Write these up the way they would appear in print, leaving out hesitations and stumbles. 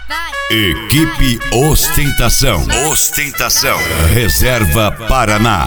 Equipe Ostentação. Reserva Paraná.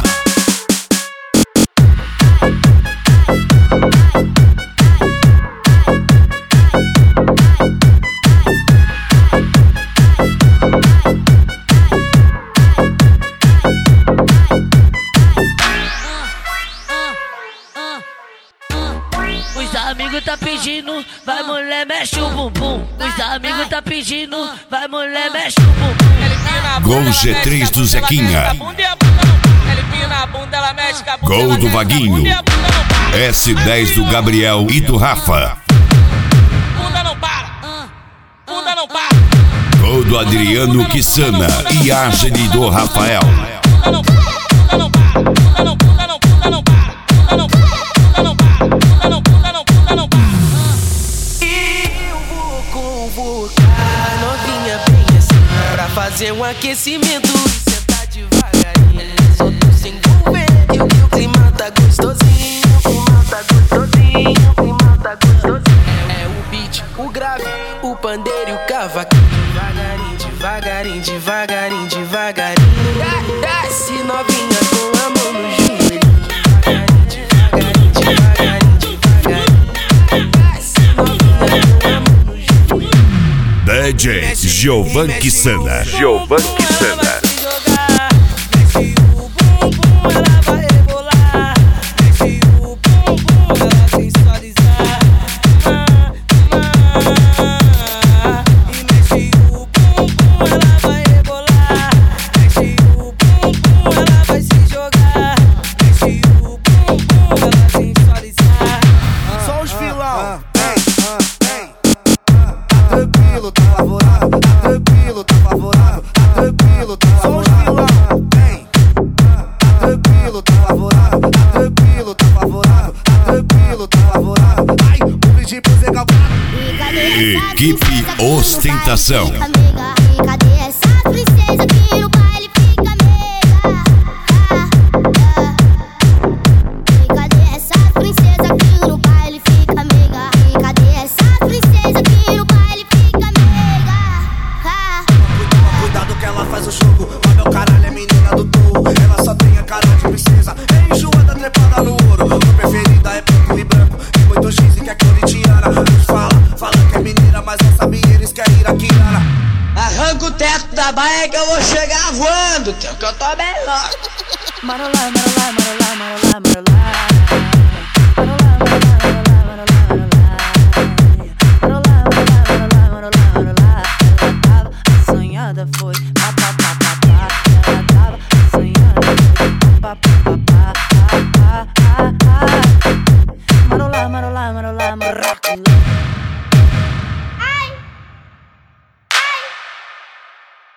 Os amigos tá pedindo, vai mulher, mexe o bumbum. Os amigos tá pedindo, vai mulher, mexe o bumbum. Gol G3 do Zequinha. Gol do Vaguinho. S10 do Gabriel e do Rafa. Gol do Adriano Quissana e Ágile do Rafael. Novinha bem assim, pra fazer um aquecimento e sentar devagarinho. Só tu se envolver que o clima tá gostosinho. É o beat, o grave, o pandeiro e o cavaquinho. Devagarinho, devagarinho, devagarinho, devagarinho. Desce novinha com a mão no joelho. Devagarinho, devagarinho, devagarinho. Desce novinha com a mão no joelho. DJ Giovan Quissana. Equipe Ostentação. Cadê essa princesa que no baile fica mega? Cadê essa princesa que no baile fica mega? Cadê essa princesa que no baile fica mega? Cuidado que ela faz o jogo, mas meu caralho é menina do touro. Ela só tem a cara de princesa, é enjoada trepada no ouro. Sua preferida é preto e branco, tem muito X e quer corintiana. Fala que é menina, mas não sabe eles querem ir aqui, Nara. Arranca o teto da baia que eu vou chegar voando, que eu tô bem louco. Marolá, marolá, marolá, marolá, marolá. Foi pá pá pá pá pá. Ela tava sonhando, foi pá pá pá pá pá pá pá. Marolá, marolá, marolá, marolá.